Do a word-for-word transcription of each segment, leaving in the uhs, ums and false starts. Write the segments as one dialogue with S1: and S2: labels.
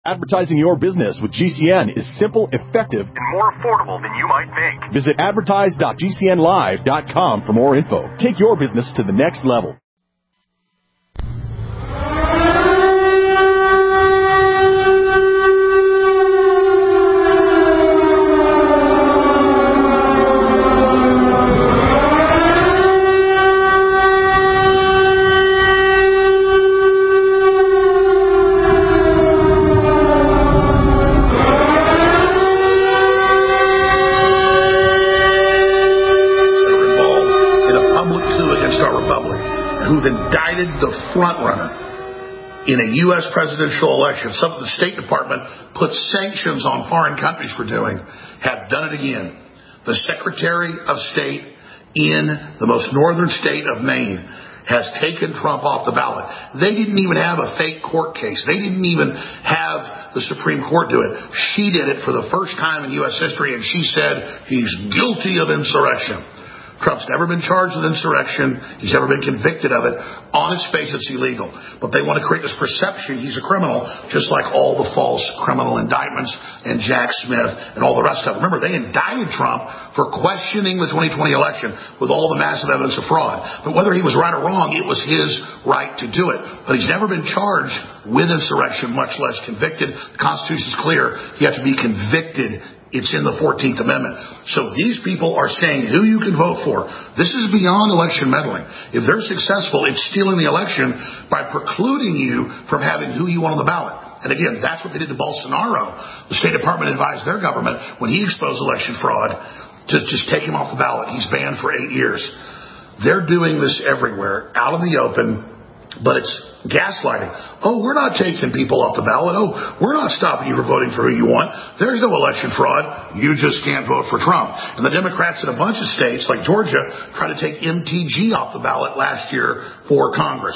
S1: Advertising your business with G C N is simple, effective,
S2: and more affordable than you might think.
S1: Visit advertise dot g c n live dot com for more info. Take your business to the next level.
S3: Who've indicted the front-runner in a U S presidential election, something the State Department put sanctions on foreign countries for doing, have done it again. The Secretary of State in the most northern state of Maine has taken Trump off the ballot. They didn't even have a fake court case. They didn't even have the Supreme Court do it. She did it for the first time in U S history, and she said he's guilty of insurrection. Trump's never been charged with insurrection. He's never been convicted of it. On its face, it's illegal. But they want to create this perception he's a criminal, just like all the false criminal indictments and Jack Smith and all the rest of them. Remember, they indicted Trump for questioning the twenty twenty election with all the massive evidence of fraud. But whether he was right or wrong, it was his right to do it. But he's never been charged with insurrection, much less convicted. The Constitution is clear. You have to be convicted. It's in the fourteenth Amendment. So these people are saying who you can vote for. This is beyond election meddling. If they're successful, it's stealing the election by precluding you from having who you want on the ballot. And again, that's what they did to Bolsonaro. The State Department advised their government when he exposed election fraud to just take him off the ballot. He's banned for eight years. They're doing this everywhere, out in the open. But it's gaslighting. Oh, we're not taking people off the ballot. Oh, we're not stopping you from voting for who you want. There's no election fraud. You just can't vote for Trump. And the Democrats in a bunch of states, like Georgia, tried to take M T G off the ballot last year for Congress.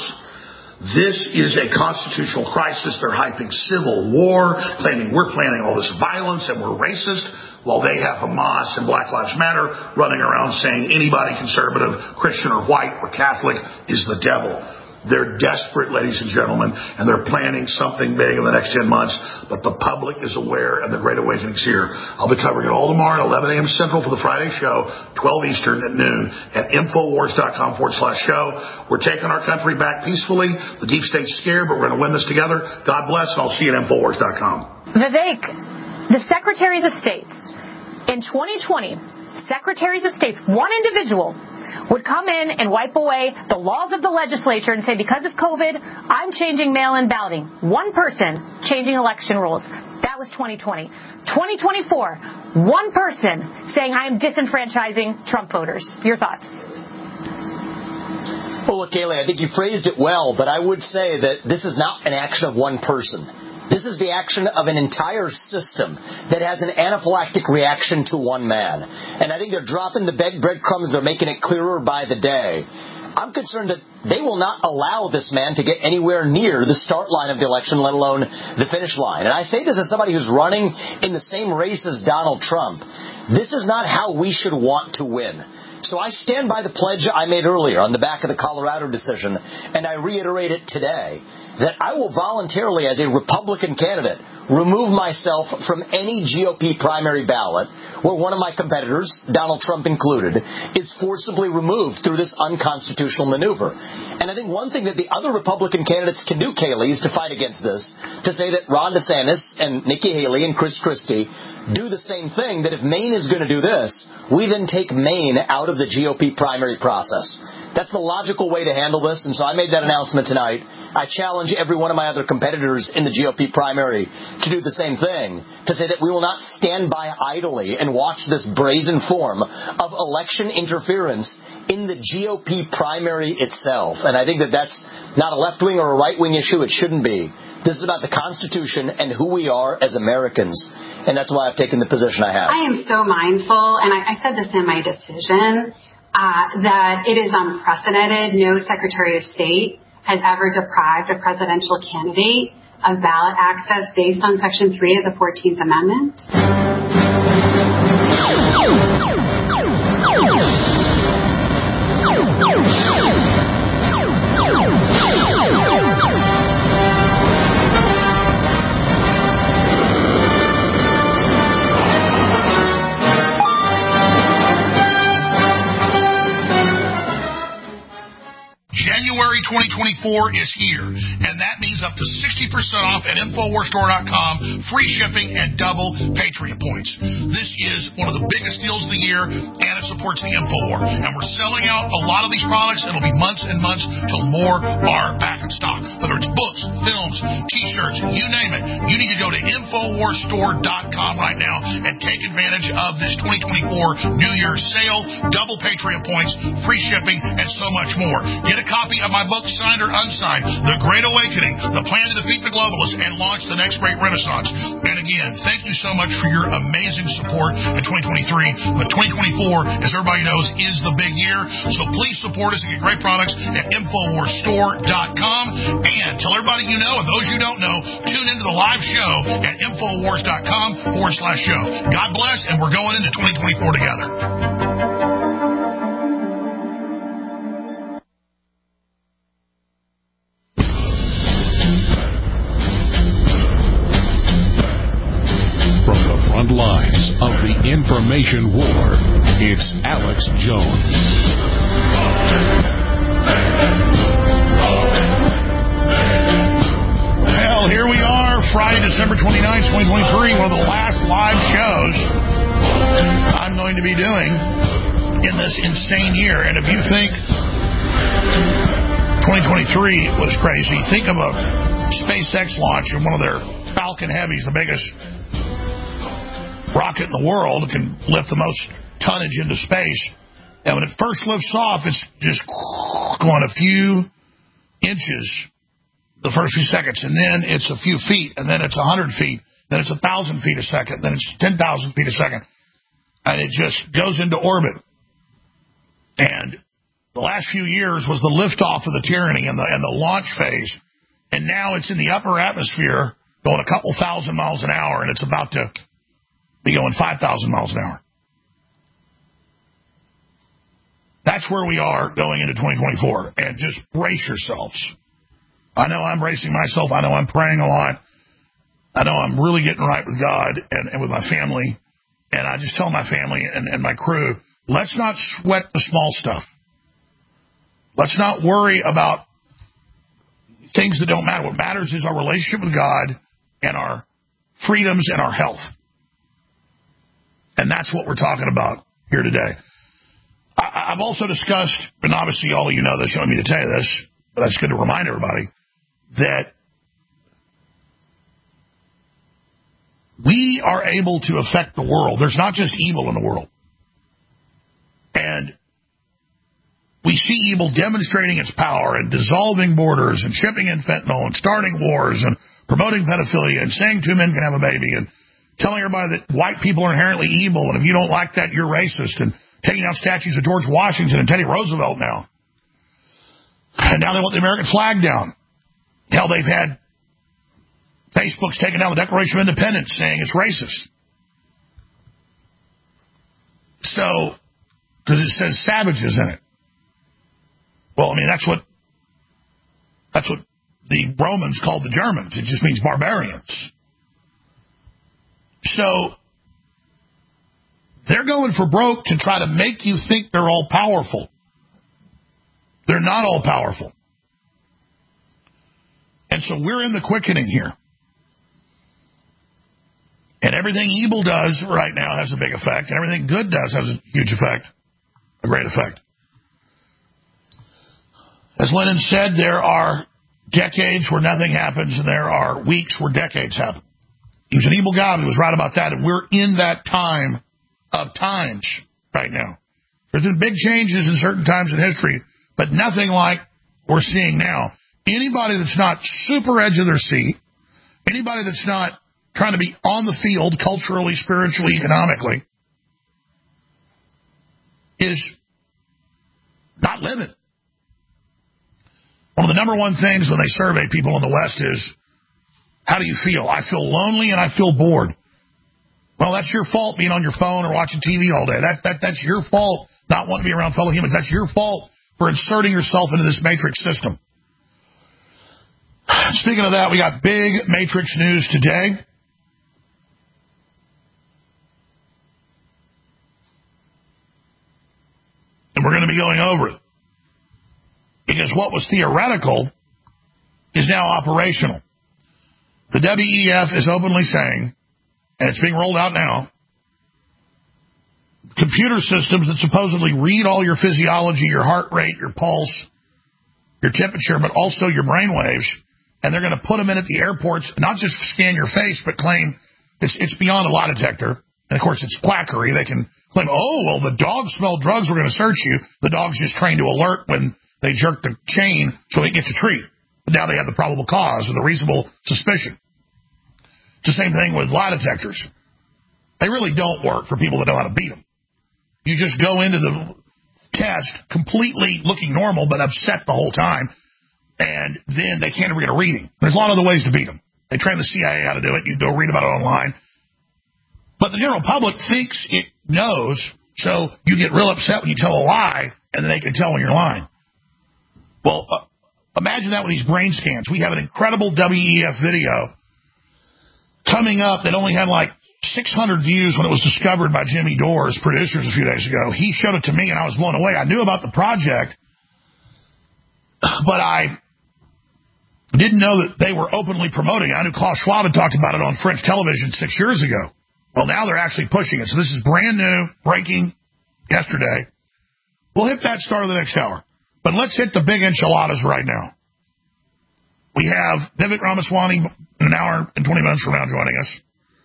S3: This is a constitutional crisis. They're hyping civil war, claiming we're planning all this violence and we're racist, while they have Hamas and Black Lives Matter running around saying anybody conservative, Christian or white or Catholic is the devil. They're desperate, ladies and gentlemen, and they're planning something big in the next ten months, but the public is aware, and the Great Awakening's here. I'll be covering it all tomorrow at eleven a.m. Central for the Friday show, twelve Eastern at noon at Infowars.com forward slash show. We're taking our country back peacefully. The deep state's scared, but we're going to win this together. God bless, and I'll see you at Infowars dot com.
S4: Vivek, the Secretaries of State, in twenty twenty, Secretaries of States, one individual would come in and wipe away the laws of the legislature and say, because of COVID, I'm changing mail-in balloting. One person changing election rules. That was twenty twenty. twenty twenty-four, one person saying, I am disenfranchising Trump voters. Your thoughts?
S5: Well, look, Kayleigh, I think you phrased it well, but I would say that this is not an action of one person. This is the action of an entire system that has an anaphylactic reaction to one man. And I think they're dropping the breadcrumbs. They're making it clearer by the day. I'm concerned that they will not allow this man to get anywhere near the start line of the election, let alone the finish line. And I say this as somebody who's running in the same race as Donald Trump. This is not how we should want to win. So I stand by the pledge I made earlier on the back of the Colorado decision, and I reiterate it today, that I will voluntarily, as a Republican candidate, remove myself from any G O P primary ballot where one of my competitors, Donald Trump included, is forcibly removed through this unconstitutional maneuver. And I think one thing that the other Republican candidates can do, Kayleigh, is to fight against this, to say that Ron DeSantis and Nikki Haley and Chris Christie do the same thing, that if Maine is going to do this, we then take Maine out of the G O P primary process. That's the logical way to handle this, and so I made that announcement tonight. I challenge every one of my other competitors in the G O P primary to do the same thing, to say that we will not stand by idly and watch this brazen form of election interference in the G O P primary itself. And I think that that's not a left-wing or a right-wing issue. It shouldn't be. This is about the Constitution and who we are as Americans, and that's why I've taken the position I have.
S6: I am so mindful, and I, I said this in my decision, uh, that it is unprecedented. No Secretary of State has ever deprived a presidential candidate of ballot access based on Section three of the fourteenth Amendment.
S3: four is here, and that means up to sixty percent off at Infowars Store dot com, free shipping, and double Patriot points. This is one of the biggest deals of the year, and it supports the InfoWar. And we're selling out a lot of these products. It'll be months and months till more are back in stock. Whether it's books, films, T-shirts, you name it, you need to go to Infowars Store dot com right now and take advantage of this twenty twenty-four New Year's sale, double Patriot points, free shipping, and so much more. Get a copy of my book, signed or unsigned, The Great Awakening, The Plan to Defeat the Globalists and Launch the Next Great Renaissance. And again, thank you so much for your amazing support in twenty twenty-three. But twenty twenty-four, as everybody knows, is the big year. So please support us and get great products at Infowars Store dot com. And tell everybody you know, and those you don't know, tune into the live show at Infowars dot com forward slash show. God bless, and we're going into twenty twenty-four together.
S7: Front lines of the information war, it's Alex Jones.
S3: Well, here we are, Friday, December twenty-ninth, twenty twenty-three, one of the last live shows I'm going to be doing in this insane year. And if you think twenty twenty-three was crazy, think of a SpaceX launch of one of their Falcon Heavies, the biggest rocket in the world, can lift the most tonnage into space. And when it first lifts off, it's just going a few inches the first few seconds, and then it's a few feet, and then it's a hundred feet, then it's a thousand feet a second, then it's ten thousand feet a second, and it just goes into orbit. And the last few years was the liftoff of the Tyranny and the and the launch phase, and now it's in the upper atmosphere going a couple thousand miles an hour, and it's about to be going five thousand miles an hour. That's where we are going into twenty twenty-four. And just brace yourselves. I know I'm bracing myself. I know I'm praying a lot. I know I'm really getting right with God and, and with my family. And I just tell my family and, and my crew, let's not sweat the small stuff. Let's not worry about things that don't matter. What matters is our relationship with God and our freedoms and our health. And that's what we're talking about here today. I, I've also discussed, and obviously all of you know this, you don't need me to tell you this, but that's good to remind everybody, that we are able to affect the world. There's not just evil in the world. And we see evil demonstrating its power and dissolving borders and shipping in fentanyl and starting wars and promoting pedophilia and saying two men can have a baby and telling everybody that white people are inherently evil, and if you don't like that, you're racist, and taking out statues of George Washington and Teddy Roosevelt now. And now they want the American flag down. Hell, they've had Facebook's taken down the Declaration of Independence saying it's racist. So, because it says savages in it. Well, I mean, that's what, that's what the Romans called the Germans. It just means barbarians. So, they're going for broke to try to make you think they're all powerful. They're not all powerful. And so we're in the quickening here. And everything evil does right now has a big effect, and everything good does has a huge effect, a great effect. As Lenin said, there are decades where nothing happens, and there are weeks where decades happen. He was an evil God, he was right about that, and we're in that time of times right now. There's been big changes in certain times in history, but nothing like we're seeing now. Anybody that's not super edge of their seat, anybody that's not trying to be on the field culturally, spiritually, economically, is not living. One of the number one things when they survey people in the West is, how do you feel? I feel lonely and I feel bored. Well, that's your fault being on your phone or watching T V all day. That, that That's your fault not wanting to be around fellow humans. That's your fault for inserting yourself into this matrix system. Speaking of that, we got big matrix news today. And we're going to be going over it. Because what was theoretical is now operational. The W E F is openly saying, and it's being rolled out now, computer systems that supposedly read all your physiology, your heart rate, your pulse, your temperature, but also your brain waves, and they're going to put them in at the airports, not just scan your face, but claim it's, it's beyond a lie detector. And, of course, it's quackery. They can claim, oh, well, the dog smelled drugs, we're going to search you. The dog's just trained to alert when they jerk the chain so they get to treat. But now they have the probable cause or the reasonable suspicion. It's the same thing with lie detectors. They really don't work for people that know how to beat them. You just go into the test completely looking normal but upset the whole time, and then they can't ever get a reading. There's a lot of other ways to beat them. They train the C I A how to do it. You can go read about it online. But the general public thinks it knows, so you get real upset when you tell a lie, and then they can tell when you're lying. Well, uh, imagine that with these brain scans. We have an incredible W E F video coming up that only had like six hundred views when it was discovered by Jimmy Dore's producers a few days ago. He showed it to me, and I was blown away. I knew about the project, but I didn't know that they were openly promoting it. I knew Klaus Schwab had talked about it on French television six years ago. Well, now they're actually pushing it. So this is brand new, breaking yesterday. We'll hit that start of the next hour. But let's hit the big enchiladas right now. We have Vivek Ramaswamy in an hour and twenty minutes from now joining us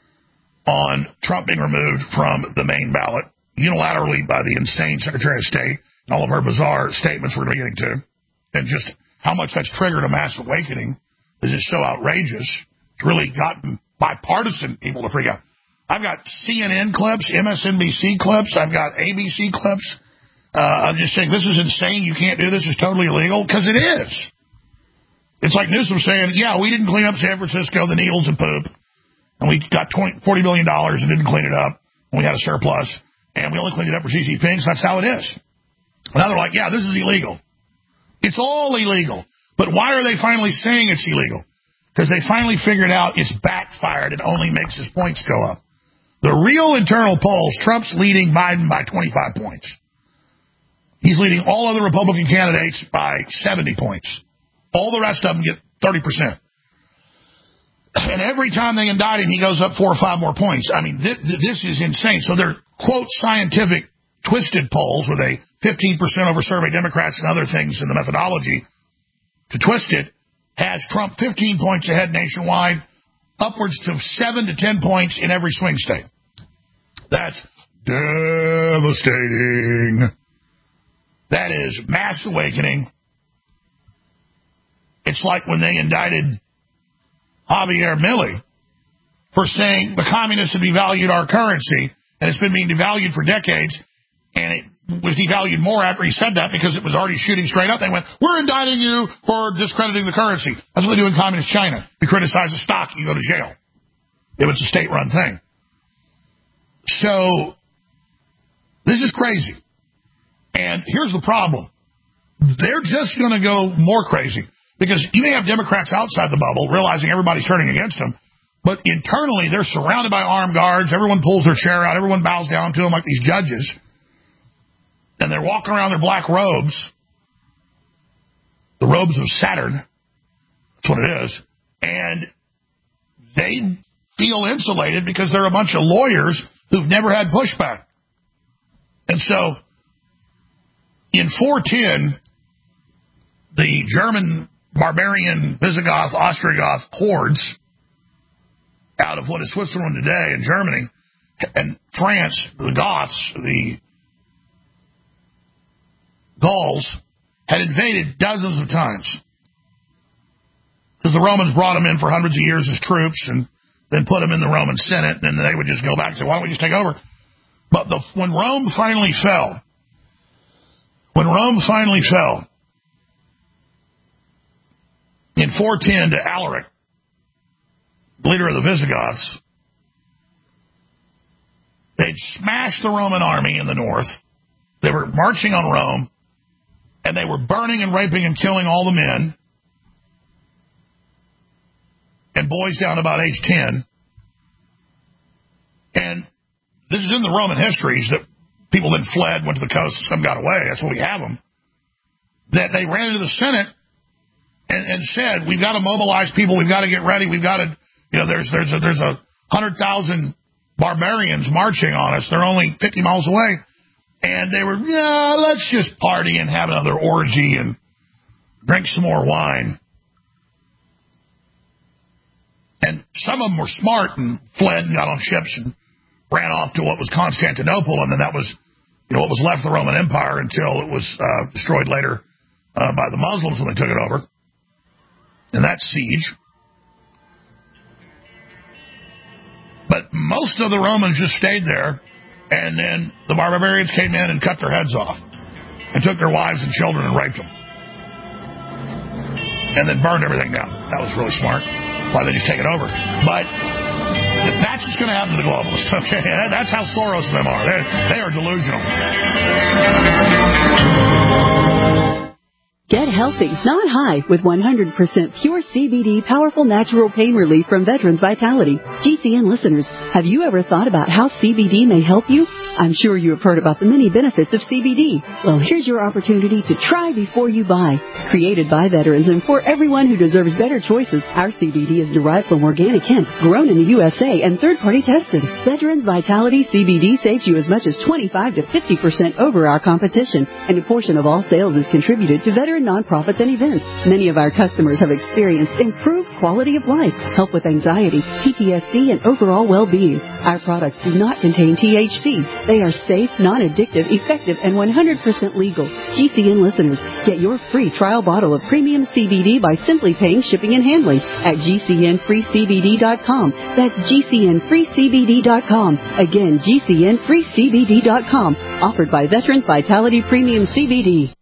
S3: on Trump being removed from the main ballot unilaterally by the insane Secretary of State and all of her bizarre statements we're getting to, and just how much that's triggered a mass awakening is just so outrageous. It's really gotten bipartisan people to freak out. I've got C N N clips, M S N B C clips, I've got A B C clips. Uh, I'm just saying, this is insane, you can't do this, it's totally illegal, because it is. It's like Newsom saying, yeah, we didn't clean up San Francisco, the needles and poop, and we got twenty, forty billion dollars and didn't clean it up, and we had a surplus, and we only cleaned it up for Xi Jinping, so that's how it is. Now they're like, yeah, this is illegal. It's all illegal. But why are they finally saying it's illegal? Because they finally figured out it's backfired. It only makes his points go up. The real internal polls, Trump's leading Biden by twenty-five points. He's leading all other Republican candidates by seventy points. All the rest of them get thirty percent. And every time they indict him, he goes up four or five more points. I mean, this, this is insane. So they're, quote, scientific, twisted polls where they fifteen percent over survey Democrats and other things in the methodology to twist it, has Trump fifteen points ahead nationwide, upwards to seven to ten points in every swing state. That's devastating. That is mass awakening. It's like when they indicted Javier Milei for saying the communists have devalued our currency, and it's been being devalued for decades, and it was devalued more after he said that because it was already shooting straight up. They went, we're indicting you for discrediting the currency. That's what they do in communist China. You criticize the stock, you go to jail. If it's a state-run thing. So, this is crazy. And here's the problem. They're just going to go more crazy. Because you may have Democrats outside the bubble realizing everybody's turning against them, but internally they're surrounded by armed guards. Everyone pulls their chair out. Everyone bows down to them like these judges. And they're walking around in their black robes, the robes of Saturn. That's what it is. And they feel insulated because they're a bunch of lawyers who've never had pushback. And so, in four ten, the German barbarian Visigoth, Ostrogoth hordes out of what is Switzerland today and Germany and France, the Goths, the Gauls, had invaded dozens of times. Because the Romans brought them in for hundreds of years as troops and then put them in the Roman Senate, and then they would just go back and say, why don't we just take over? But the, when Rome finally fell, when Rome finally fell, in four ten to Alaric, leader of the Visigoths, they'd smashed the Roman army in the north. They were marching on Rome, and they were burning and raping and killing all the men and boys down to about age ten. And this is in the Roman histories that people then fled, went to the coast, some got away. That's why we have them. That they ran into the Senate and, and said, we've got to mobilize people, we've got to get ready, we've got to, you know, there's there's a, there's a hundred thousand barbarians marching on us. They're only fifty miles away. And they were, yeah, let's just party and have another orgy and drink some more wine. And some of them were smart and fled and got on ships and ran off to what was Constantinople, and then that was, you know, what was left of the Roman Empire until it was uh, destroyed later uh, by the Muslims when they took it over. And that siege. But most of the Romans just stayed there, and then the barbarians came in and cut their heads off and took their wives and children and raped them. And then burned everything down. That was really smart. Why they just take it over. But that's what's going to happen to the globalists. Okay, that's how Soros and them are. They're, they are delusional.
S8: Get healthy, not high, with one hundred percent pure C B D powerful natural pain relief from Veterans Vitality. G C N listeners, have you ever thought about how C B D may help you? I'm sure you have heard about the many benefits of C B D. Well, here's your opportunity to try before you buy. Created by veterans and for everyone who deserves better choices, our C B D is derived from organic hemp, grown in the U S A and third-party tested. Veterans Vitality C B D saves you as much as twenty-five to fifty percent over our competition, and a portion of all sales is contributed to veteran nonprofits and events. Many of our customers have experienced improved quality of life, help with anxiety, P T S D, and overall well-being. Our products do not contain T H C. They are safe, non-addictive, effective, and one hundred percent legal. G C N listeners, get your free trial bottle of premium C B D by simply paying shipping and handling at G C N free C B D dot com. That's G C N free C B D dot com. Again, G C N free C B D dot com. Offered by Veterans Vitality Premium C B D.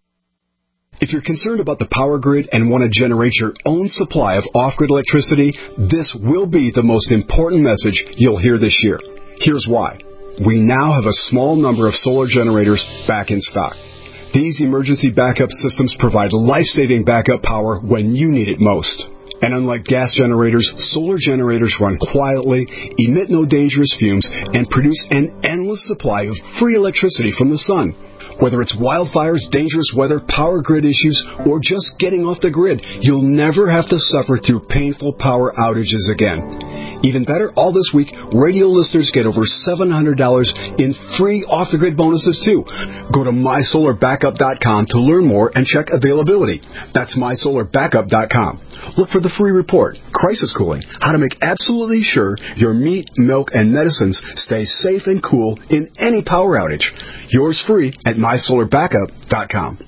S9: If you're concerned about the power grid and want to generate your own supply of off-grid electricity, this will be the most important message you'll hear this year. Here's why. We now have a small number of solar generators back in stock. These emergency backup systems provide life-saving backup power when you need it most. And unlike gas generators, solar generators run quietly, emit no dangerous fumes, and produce an endless supply of free electricity from the sun. Whether it's wildfires, dangerous weather, power grid issues, or just getting off the grid, you'll never have to suffer through painful power outages again. Even better, all this week, radio listeners get over seven hundred dollars in free off-the-grid bonuses, too. Go to my solar backup dot com to learn more and check availability. That's my solar backup dot com. Look for the free report, Crisis Cooling, how to make absolutely sure your meat, milk, and medicines stay safe and cool in any power outage. Yours free at my solar backup dot com.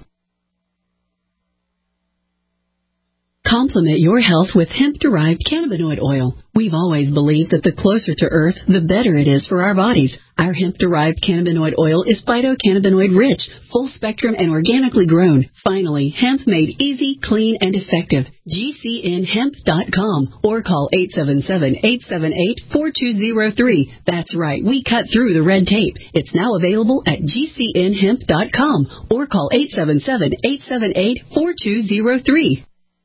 S8: Complement your health with hemp-derived cannabinoid oil. We've always believed that the closer to Earth, the better it is for our bodies. Our hemp-derived cannabinoid oil is phytocannabinoid-rich, full-spectrum, and organically grown. Finally, hemp made easy, clean, and effective. G C N hemp dot com or call eight seven seven, eight seven eight, four two zero three. That's right, we cut through the red tape. It's now available at G C N hemp dot com or call eight seven seven, eight seven eight, four two zero three.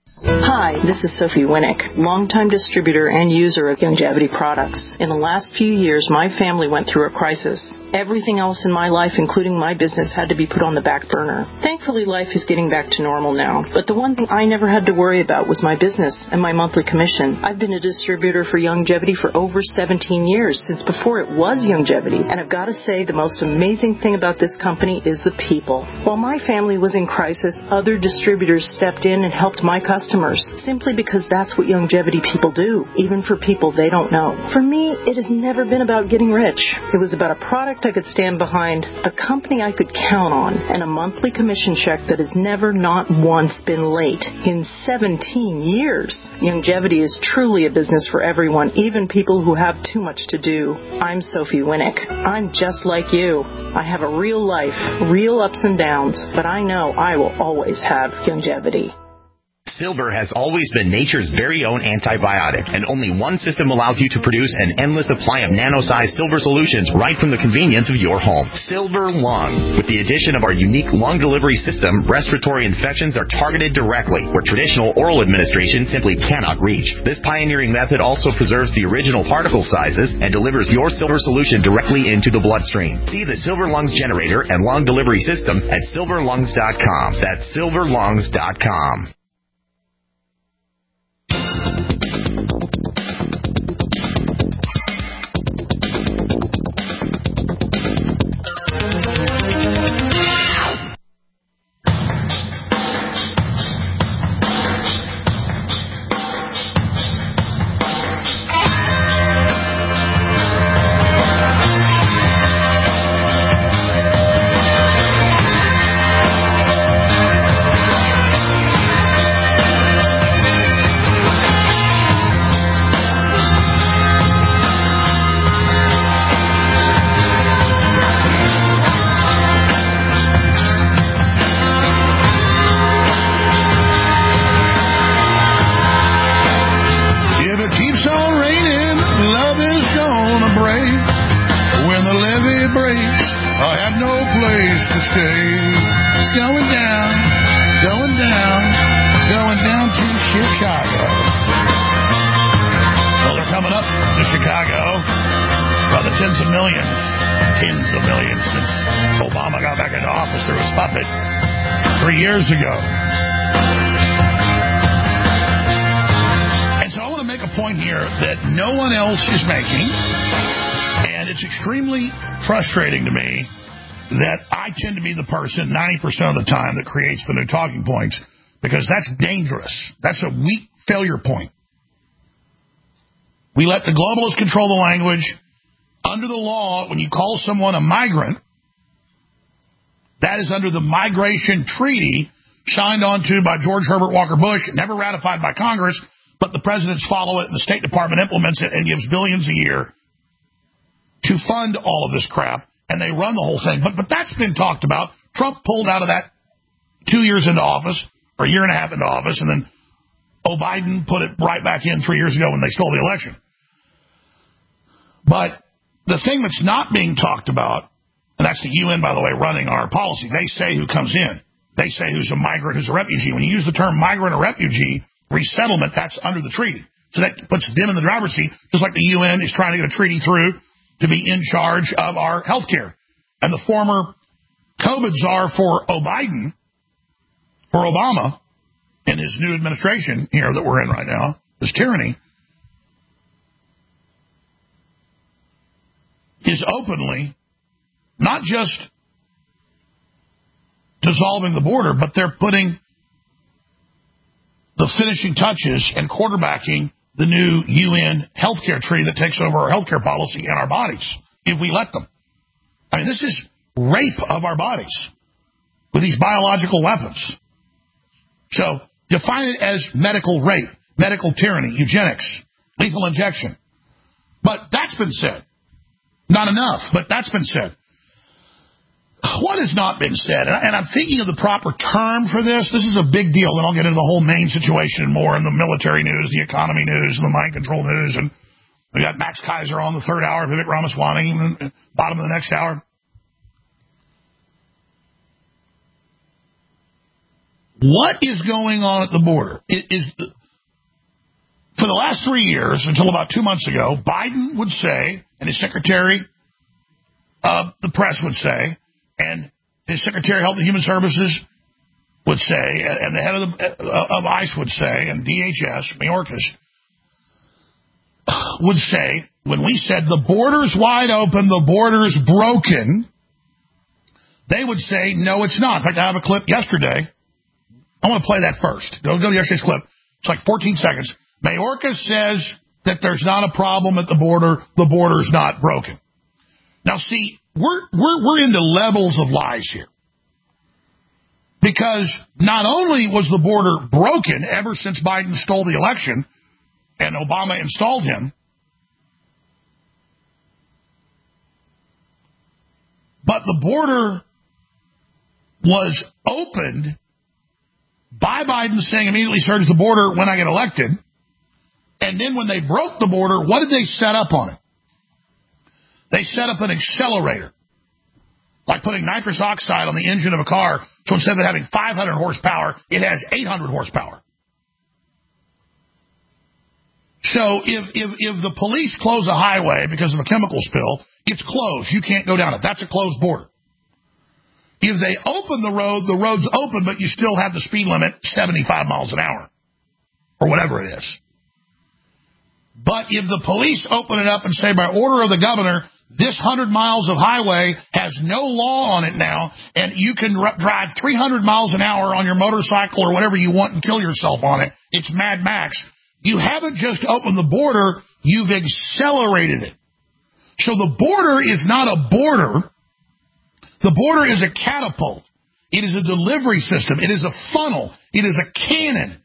S10: Hi, this is Sophie Winnick, longtime distributor and user of Youngevity products. In the last few years, my family went through a crisis. Everything else in my life, including my business, had to be put on the back burner. Thankfully, life is getting back to normal now. But the one thing I never had to worry about was my business and my monthly commission. I've been a distributor for Youngevity for over seventeen years, since before it was Youngevity. And I've got to say, the most amazing thing about this company is the people. While my family was in crisis, other distributors stepped in and helped my customers, simply because that's what Youngevity people do, even for people they don't know. For me, it has never been about getting rich. It was about a product I could stand behind, a company I could count on, and a monthly commission check that has never not once been late in seventeen years. Youngevity is truly a business for everyone, even people who have too much to do. I'm Sophie Winnick. I'm just like you. I have a real life, real ups and downs, but I know I will always have Youngevity.
S11: Silver has always been nature's very own antibiotic, and only one system allows you to produce an endless supply of nano-sized silver solutions right from the convenience of your home. Silver Lungs. With the addition of our unique lung delivery system, respiratory infections are targeted directly, where traditional oral administration simply cannot reach. This pioneering method also preserves the original particle sizes and delivers your silver solution directly into the bloodstream. See the Silver Lungs generator and lung delivery system at silver lungs dot com. That's silver lungs dot com.
S3: on a break. When the levee breaks, I have no place to stay. It's going down, going down, going down to Chicago. Well, they're coming up to Chicago by the tens of millions, tens of millions since Obama got back into office through his puppet three years ago. And so I want to make a point here that no one else is making, and it's extremely frustrating to me that I tend to be the person ninety percent of the time that creates the new talking points, because that's dangerous. That's a weak failure point. We let the globalists control the language. Under the law, when you call someone a migrant, that is under the Migration Treaty signed onto by George Herbert Walker Bush, never ratified by Congress, but the presidents follow it and the State Department implements it and gives billions a year to fund all of this crap, and they run the whole thing. But but that's been talked about. Trump pulled out of that two years into office, or a year and a half into office, and then oh, Biden put it right back in three years ago when they stole the election. But the thing that's not being talked about, and that's the U N, by the way, running our policy, they say who comes in. They say who's a migrant, who's a refugee. When you use the term migrant or refugee, resettlement, that's under the treaty. So that puts them in the driver's seat, just like the U N is trying to get a treaty through to be in charge of our health care. And the former COVID czar for Biden, for Obama, in his new administration here that we're in right now, this tyranny, is openly not just dissolving the border, but they're putting the finishing touches and quarterbacking the new U N healthcare treaty that takes over our healthcare policy and our bodies, if we let them. I mean, this is rape of our bodies with these biological weapons. So define it as medical rape, medical tyranny, eugenics, lethal injection. But that's been said. Not enough, but that's been said. What has not been said, and I'm thinking of the proper term for this. This is a big deal. Then I'll get into the whole Maine situation and more, and the military news, the economy news, and the mind control news. And we got Max Kaiser on the third hour, Vivek Ramaswamy, and bottom of the next hour. What is going on at the border? It is, for the last three years, until about two months ago, Biden would say, and his secretary of the press would say, and his Secretary of Health and Human Services would say, and the head of, the, of ICE would say, and D H S, Mayorkas, would say, when we said the border's wide open, the border's broken, they would say, no, it's not. In fact, I have a clip yesterday. I want to play that first. Go, go to yesterday's clip. It's like fourteen seconds. Mayorkas says that there's not a problem at the border. The border's not broken. Now, see, we're, we're, we're into levels of lies here. Because not only was the border broken ever since Biden stole the election and Obama installed him, but the border was opened by Biden saying immediately surge the border when I get elected. And then when they broke the border, what did they set up on it? They set up an accelerator, like putting nitrous oxide on the engine of a car, so instead of it having five hundred horsepower, it has eight hundred horsepower. So if, if, if the police close a highway because of a chemical spill, it's closed. You can't go down it. That's a closed border. If they open the road, the road's open, but you still have the speed limit seventy-five miles an hour, or whatever it is. But if the police open it up and say, by order of the governor, this one hundred miles of highway has no law on it now, and you can r- drive three hundred miles an hour on your motorcycle or whatever you want and kill yourself on it, it's Mad Max. You haven't just opened the border, you've accelerated it. So the border is not a border. The border is a catapult. It is a delivery system. It is a funnel. It is a cannon.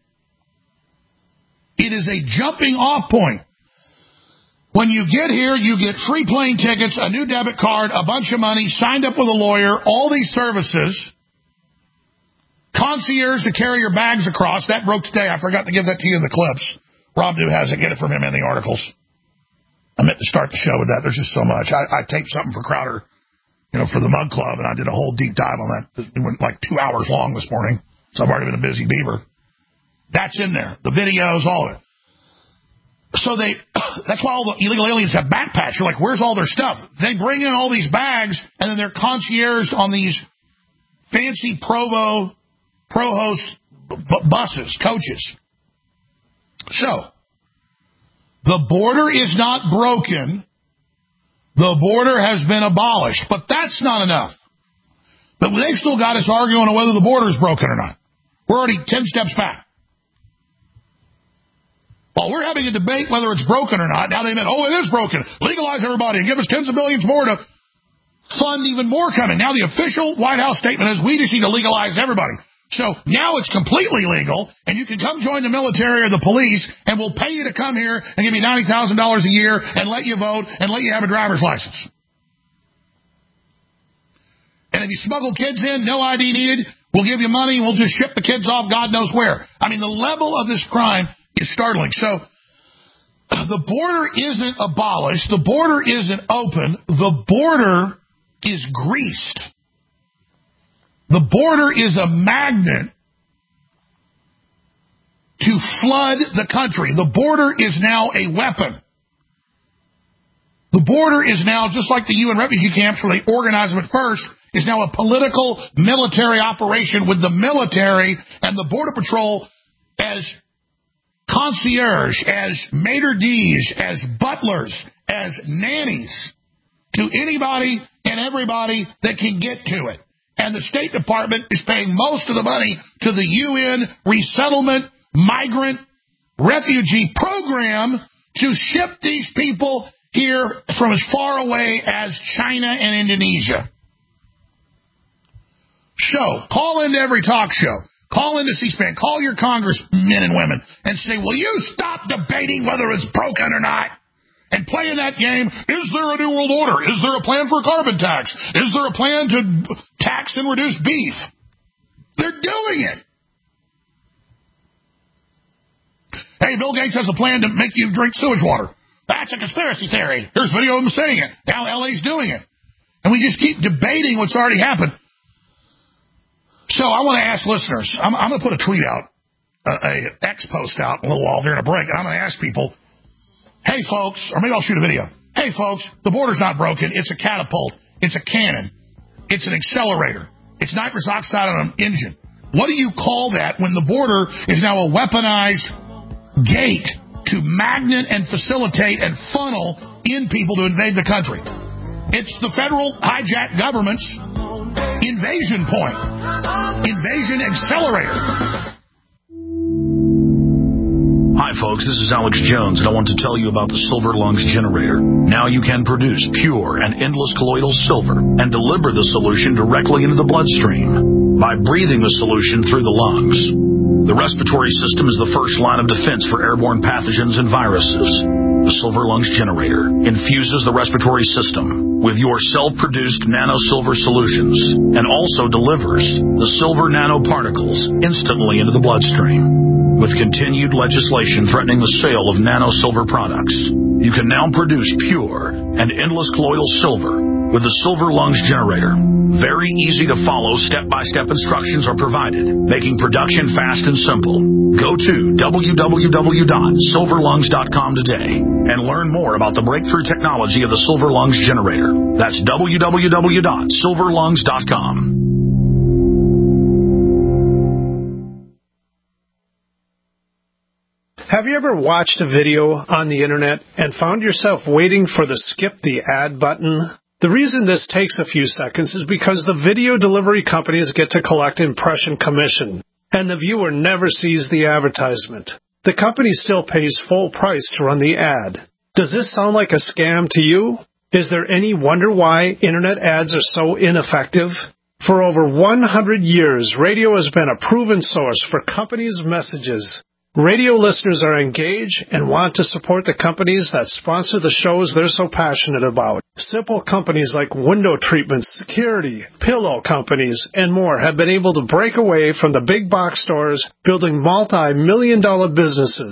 S3: It is a jumping off point. When you get here, you get free plane tickets, a new debit card, a bunch of money, signed up with a lawyer, all these services, concierge to carry your bags across. That broke today. I forgot to give that to you in the clips. Rob Dew has it. Get it from him in the articles. I meant to start the show with that. There's just so much. I, I taped something for Crowder, you know, for the Mug Club, and I did a whole deep dive on that. It went like two hours long this morning, so I've already been a busy beaver. That's in there. The videos, all of it. So they, that's why all the illegal aliens have backpacks. You're like, where's all their stuff? They bring in all these bags, and then they're concierged on these fancy Provo, Prohost b- buses, coaches. So, the border is not broken. The border has been abolished. But that's not enough. But they've still got us arguing on whether the border is broken or not. We're already ten steps back. While we're having a debate whether it's broken or not, now they meant, oh, it is broken. Legalize everybody and give us tens of billions more to fund even more coming. Now the official White House statement is we just need to legalize everybody. So now it's completely legal, and you can come join the military or the police, and we'll pay you to come here and give you ninety thousand dollars a year and let you vote and let you have a driver's license. And if you smuggle kids in, no I D needed, we'll give you money, and we'll just ship the kids off God knows where. I mean, the level of this crime is startling. So the border isn't abolished. The border isn't open. The border is greased. The border is a magnet to flood the country. The border is now a weapon. The border is now, just like the U N refugee camps where they organize them at first, is now a political military operation with the military and the Border Patrol as concierge, as maitre d's, as butlers, as nannies to anybody and everybody that can get to it. And the State Department is paying most of the money to the U N Resettlement Migrant Refugee Program to ship these people here from as far away as China and Indonesia. So, call into every talk show. Call into C-SPAN. Call your congressmen and women and say, will you stop debating whether it's broken or not? And playing that game, is there a new world order? Is there a plan for a carbon tax? Is there a plan to tax and reduce beef? They're doing it. Hey, Bill Gates has a plan to make you drink sewage water. That's a conspiracy theory. Here's video of him saying it. Now L A's doing it. And we just keep debating what's already happened. So I want to ask listeners, I'm, I'm going to put a tweet out, uh, a X post out in a little while during a break, and I'm going to ask people, hey, folks, or maybe I'll shoot a video. Hey, folks, the border's not broken. It's a catapult. It's a cannon. It's an accelerator. It's nitrous oxide on an engine. What do you call that when the border is now a weaponized gate to magnet and facilitate and funnel in people to invade the country? It's the federal hijacked government's invasion point. Invasion accelerator.
S12: Hi, folks. This is Alex Jones, and I want to tell you about the Silver Lungs generator. Now you can produce pure and endless colloidal silver and deliver the solution directly into the bloodstream by breathing the solution through the lungs. The respiratory system is the first line of defense for airborne pathogens and viruses. The Silver Lungs generator infuses the respiratory system with your self-produced nano-silver solutions and also delivers the silver nanoparticles instantly into the bloodstream. With continued legislation threatening the sale of nano-silver products, you can now produce pure and endless colloidal silver with the Silver Lungs generator. Very easy to follow step-by-step instructions are provided, making production fast and simple. Go to w w w dot silver lungs dot com today and learn more about the breakthrough technology of the Silver Lungs generator. That's w w w dot silver lungs dot com.
S13: Have you ever watched a video on the internet and found yourself waiting for the skip the ad button? The reason this takes a few seconds is because the video delivery companies get to collect impression commission, and the viewer never sees the advertisement. The company still pays full price to run the ad. Does this sound like a scam to you? Is there any wonder why internet ads are so ineffective? For over one hundred years, radio has been a proven source for companies' messages. Radio listeners are engaged and want to support the companies that sponsor the shows they're so passionate about. Simple companies like window treatments, security, pillow companies, and more have been able to break away from the big box stores, building multi-million dollar businesses.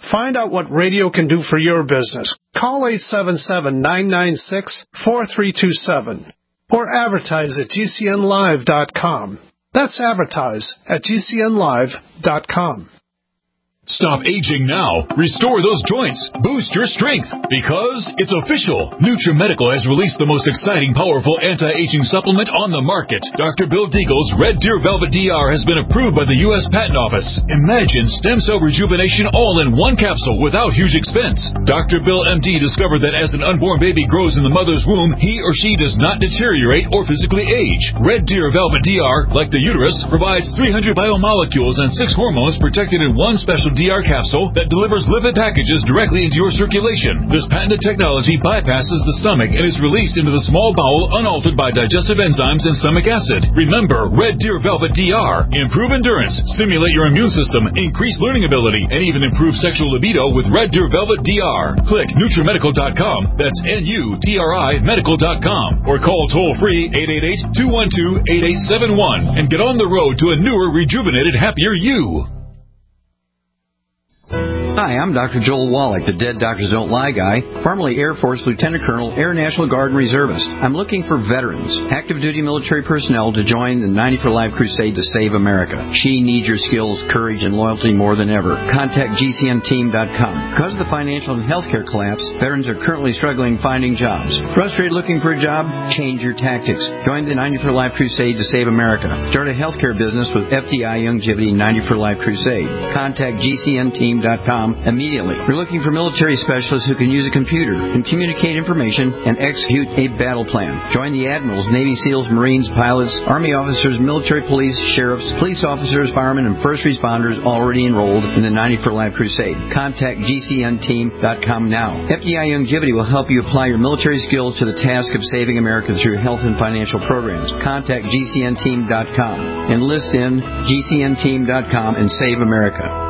S13: Find out what radio can do for your business. Call eight seven seven, nine nine six, four three two seven or advertise at G C N live dot com. That's advertise at G C N live dot com.
S1: Stop aging now. Restore those joints. Boost your strength. Because it's official. NutriMedical has released the most exciting, powerful anti-aging supplement on the market. Doctor Bill Deagle's Red Deer Velvet D R has been approved by the U S Patent Office. Imagine stem cell rejuvenation all in one capsule without huge expense. Doctor Bill M D discovered that as an unborn baby grows in the mother's womb, he or she does not deteriorate or physically age. Red Deer Velvet D R, like the uterus, provides three hundred biomolecules and six hormones protected in one special D R capsule that delivers lipid packages directly into your circulation. This patented technology bypasses the stomach and is released into the small bowel unaltered by digestive enzymes and stomach acid. Remember, Red Deer Velvet D R. Improve endurance, stimulate your immune system, increase learning ability, and even improve sexual libido with Red Deer Velvet D R. Click NutriMedical dot com. That's N U T R I medical dot com. Or call toll-free eight eight eight, two one two, eight eight seven one and get on the road to a newer, rejuvenated, happier you.
S14: Hi, I'm Doctor Joel Wallach, the Dead Doctors Don't Lie guy, formerly Air Force Lieutenant Colonel, Air National Guard and Reservist. I'm looking for veterans, active duty military personnel to join the ninety for Life crusade to save America. She needs your skills, courage, and loyalty more than ever. Contact G C N team dot com. Because of the financial and healthcare collapse, veterans are currently struggling finding jobs. Frustrated looking for a job? Change your tactics. Join the ninety for Life crusade to save America. Start a healthcare business with F D I Longevity ninety for Life crusade. Contact G C N team dot com immediately. We're looking for military specialists who can use a computer and communicate information and execute a battle plan. Join the admirals, Navy SEALs, Marines, pilots, Army officers, military police, sheriffs, police officers, firemen, and first responders already enrolled in the ninety for Life crusade. Contact G C N team dot com now. F D I Longevity will help you apply your military skills to the task of saving America through health and financial programs. Contact G C N team dot com. Enlist in G C N team dot com and save America.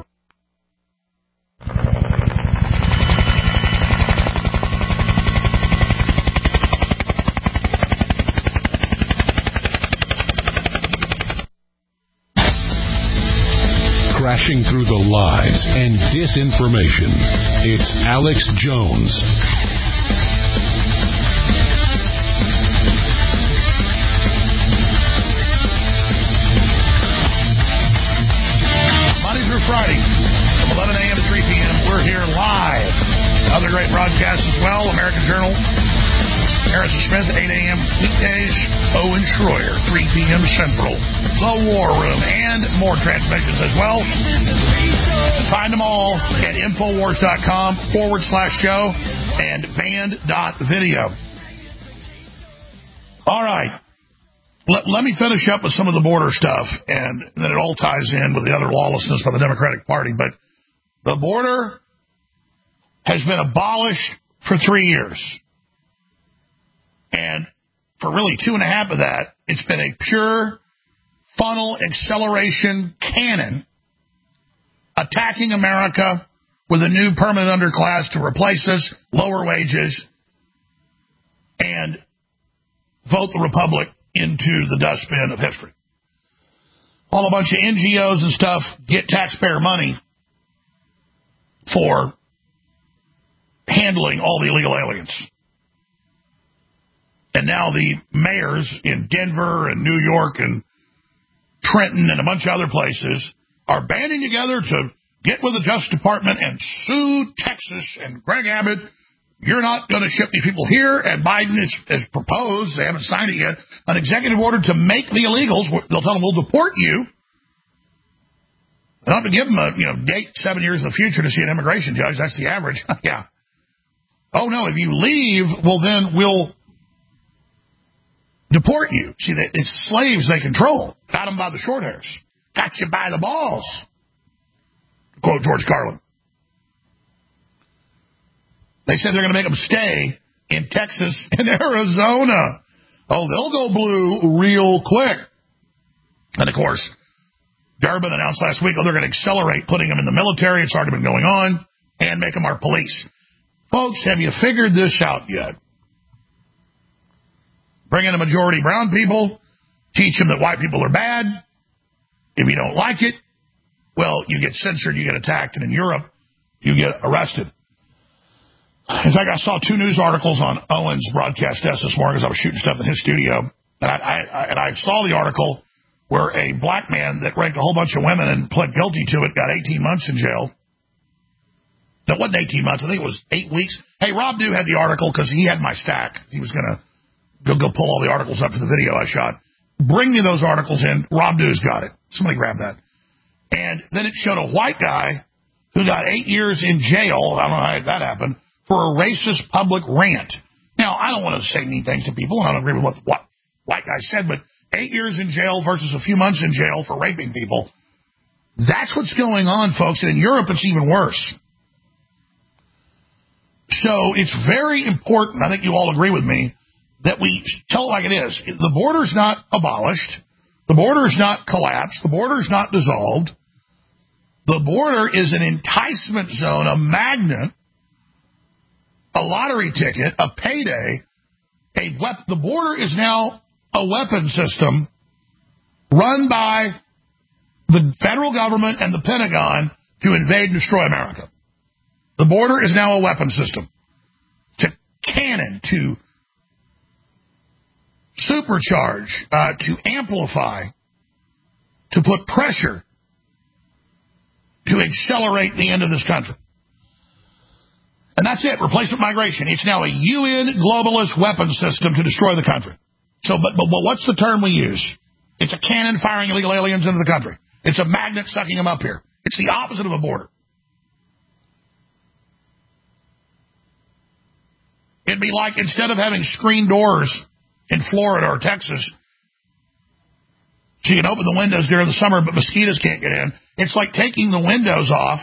S7: Crashing through the lies and disinformation. It's Alex Jones.
S3: Monday through Friday, from eleven a.m. to three p.m., we're here live. Other great broadcasts as well. American Journal, Harrison Smith, eight a.m. weekdays. Owen Schroyer, three p.m. Central. The War Room, and more transmissions as well. Find them all at Infowars dot com forward slash show and band dot video. All right. Let, let me finish up with some of the border stuff, and then it all ties in with the other lawlessness by the Democratic Party. But the border has been abolished for three years. And for really two and a half of that, it's been a pure funnel acceleration cannon attacking America with a new permanent underclass to replace us, lower wages, and vote the Republic into the dustbin of history. All a bunch of N G Os and stuff get taxpayer money for handling all the illegal aliens. And now the mayors in Denver and New York and Trenton and a bunch of other places are banding together to get with the Justice Department and sue Texas and Greg Abbott. You're not going to ship these people here. And Biden has, has proposed, they haven't signed it yet, an executive order to make the illegals. They'll tell them, we'll deport you. They'll have to give them a you know date seven years in the future to see an immigration judge. That's the average. Yeah. Oh, no, if you leave, well, then we'll deport you. See, it's slaves they control. Got them by the short hairs. Got you by the balls. Quote George Carlin. They said they're going to make them stay in Texas and Arizona. Oh, they'll go blue real quick. And, of course, Durbin announced last week, oh, they're going to accelerate putting them in the military. It's already been going on. And make them our police. Folks, have you figured this out yet? Bring in a majority brown people. Teach them that white people are bad. If you don't like it, well, you get censored, you get attacked. And in Europe, you get arrested. In fact, I saw two news articles on Owen's broadcast desk this morning as I was shooting stuff in his studio. And I, I, and I saw the article where a black man that raped a whole bunch of women and pled guilty to it got eighteen months in jail. No, it wasn't eighteen months. I think it was eight weeks. Hey, Rob Dew had the article because he had my stack. He was going to go, go pull all the articles up for the video I shot. Bring me those articles in. Rob Dew's got it. Somebody grab that. And then it showed a white guy who got eight years in jail. I don't know how that happened. For a racist public rant. Now, I don't want to say mean things to people, and I don't agree with what the white guy said, but eight years in jail versus a few months in jail for raping people, that's what's going on, folks. And in Europe, it's even worse. So it's very important, I think you all agree with me, that we tell it like it is. The border's not abolished. The border's not collapsed. The border's not dissolved. The border is an enticement zone, a magnet, a lottery ticket, a payday, a wep- the border is now a weapon system run by the federal government and the Pentagon to invade and destroy America. The border is now a weapon system. To cannon, to supercharge, uh, to amplify, to put pressure, to accelerate the end of this country. And that's it, replacement migration. It's now a U N globalist weapon system to destroy the country. So, but, but, but what's the term we use? It's a cannon firing illegal aliens into the country. It's a magnet sucking them up here. It's the opposite of a border. It'd be like instead of having screen doors in Florida or Texas, so you can open the windows during the summer, but mosquitoes can't get in. It's like taking the windows off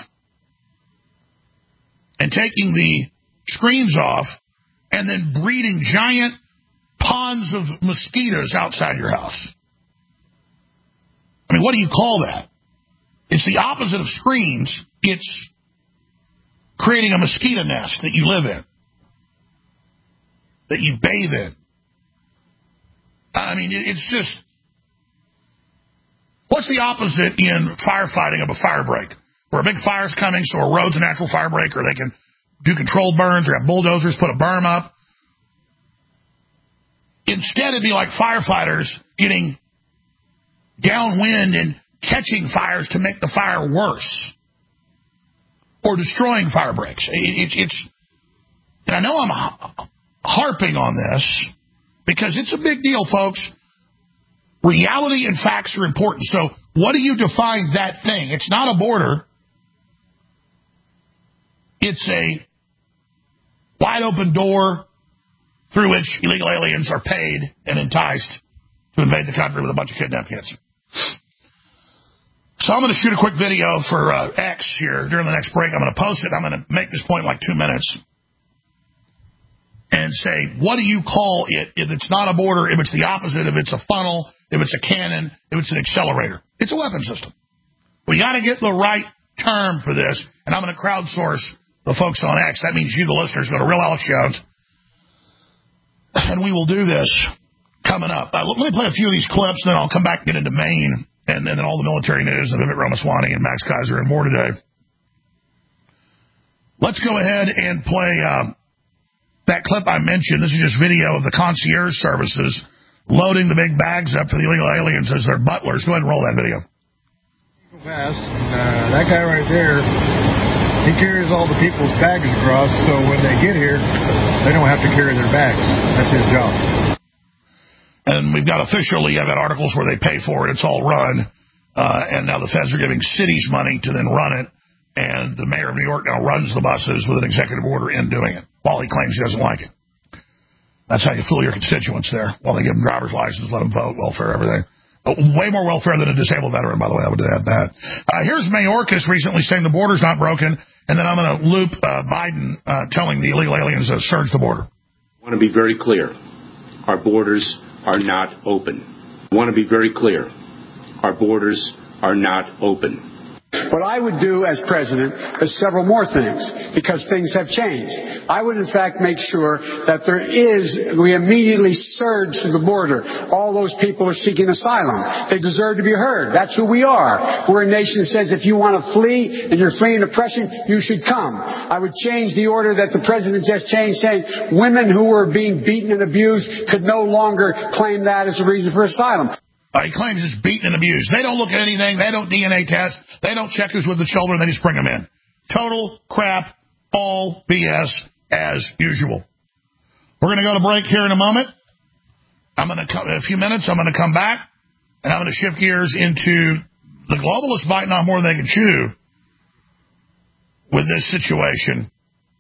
S3: and taking the screens off and then breeding giant ponds of mosquitoes outside your house. I mean, what do you call that? It's the opposite of screens. It's creating a mosquito nest that you live in, that you bathe in. I mean, it's just... What's the opposite in firefighting of a fire break? Where a big fire's coming, so a road's a natural fire break, or they can do controlled burns, or have bulldozers put a berm up. Instead, it'd be like firefighters getting downwind and catching fires to make the fire worse, or destroying fire breaks. It's, it's, and I know I'm harping on this because it's a big deal, folks. Reality and facts are important. So, what do you define that thing? It's not a border. It's a wide open door through which illegal aliens are paid and enticed to invade the country with a bunch of kidnapped kids. So I'm going to shoot a quick video for uh, X here during the next break. I'm going to post it. I'm going to make this point in like two minutes and say, what do you call it if it's not a border, if it's the opposite, if it's a funnel, if it's a cannon, if it's an accelerator? It's a weapon system. We got to get the right term for this, and I'm going to crowdsource the folks on X. That means you, the listeners, go to Real Alex Jones, and we will do this coming up. Uh, let me play a few of these clips, then I'll come back and get into Maine, and, and then all the military news, and Vivek Ramaswamy and Max Kaiser and more today. Let's go ahead and play uh, that clip I mentioned. This is just video of the concierge services loading the big bags up for the illegal aliens as their butlers. Go ahead and roll that video.
S15: Fast. Uh, that guy right there, he carries all the people's bags across, so when they get here, they don't have to carry their bags. That's his job.
S3: And we've got officially, I've got articles where they pay for it. It's all run. Uh, and now the feds are giving cities money to then run it. And the mayor of New York now runs the buses with an executive order in doing it, while he claims he doesn't like it. That's how you fool your constituents there. While they give them driver's license, let them vote, welfare, everything. Oh, way more welfare than a disabled veteran, by the way. I would add that. Uh, here's Mayorkas recently saying the border's not broken. And then I'm going to loop uh, Biden uh, telling the illegal aliens to surge the border.
S16: I want to be very clear. Our borders are not open. I want to be very clear. Our borders are not open.
S17: What I would do as president is several more things, because things have changed. I would, in fact, make sure that there is, we immediately surge to the border. All those people are seeking asylum. They deserve to be heard. That's who we are. We're a nation that says if you want to flee and you're fleeing oppression, you should come. I would change the order that the president just changed, saying women who were being beaten and abused could no longer claim that as a reason for asylum.
S3: Uh, he claims it's beaten and abused. They don't look at anything. They don't D N A test. They don't check who's with the children. They just bring them in. Total crap, all B S as usual. We're going to go to break here in a moment. I'm going to come in a few minutes. I'm going to come back, and I'm going to shift gears into the globalists biting off more than they can chew with this situation,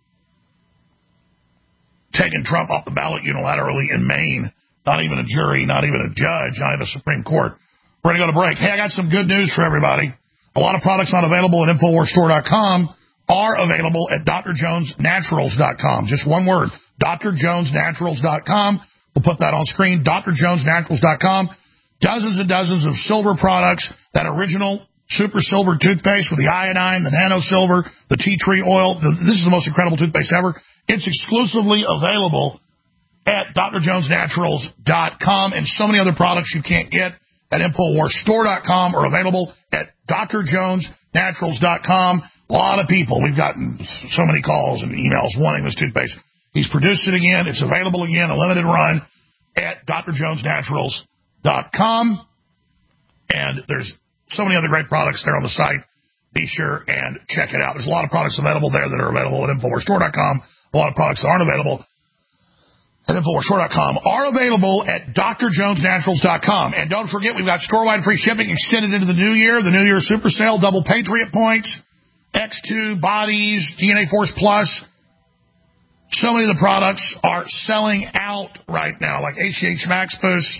S3: taking Trump off the ballot unilaterally in Maine. Not even a jury, not even a judge, not even a Supreme Court. We're going to go to break. Hey, I got some good news for everybody. A lot of products not available at Infowars Store dot com are available at Dr Jones Naturals dot com. Just one word, Dr Jones Naturals dot com. We'll put that on screen, Dr Jones Naturals dot com. Dozens and dozens of silver products, that original super silver toothpaste with the iodine, the nano silver, the tea tree oil. This is the most incredible toothpaste ever. It's exclusively available at Dr Jones Naturals dot com, and so many other products you can't get at Infowars Store dot com are available at Dr Jones Naturals dot com. A lot of people, we've gotten so many calls and emails wanting this toothpaste. He's produced it again. It's available again, a limited run at Dr Jones Naturals dot com. And there's so many other great products there on the site. Be sure and check it out. There's a lot of products available there that are available at Infowars Store dot com. A lot of products that aren't available at Infowars Store dot com are available at Dr Jones Naturals dot com. And don't forget, we've got store-wide free shipping extended into the new year. The New Year Super Sale, double Patriot points, X two, bodies, D N A Force Plus. So many of the products are selling out right now, like A C H Max Boost.